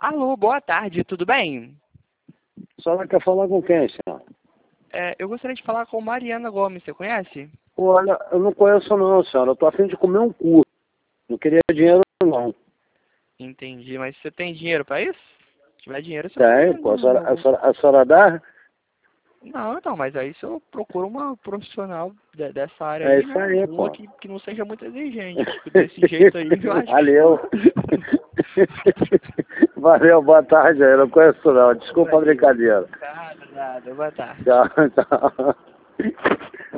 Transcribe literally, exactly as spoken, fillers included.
Alô, boa tarde, tudo bem? A senhora quer falar com quem, senhor? É, eu gostaria de falar com Mariana Gomes, você conhece? Olha, eu não conheço não, senhora. Eu tô a fim de comer um cu. Não queria dinheiro não. Entendi, mas você tem dinheiro pra isso? Se tiver dinheiro, você pode... Tem, pô. A senhora, a senhora, a senhora dá? Não, então, mas aí se eu procuro uma profissional de- dessa área É aí, isso né? aí, Uma pô. que, que não seja muito exigente. Porque desse jeito aí, eu acho Valeu. Valeu, boa tarde. Eu não conheço não. Desculpa a brincadeira. que... Nada, nada, boa tarde. Tchau, tchau.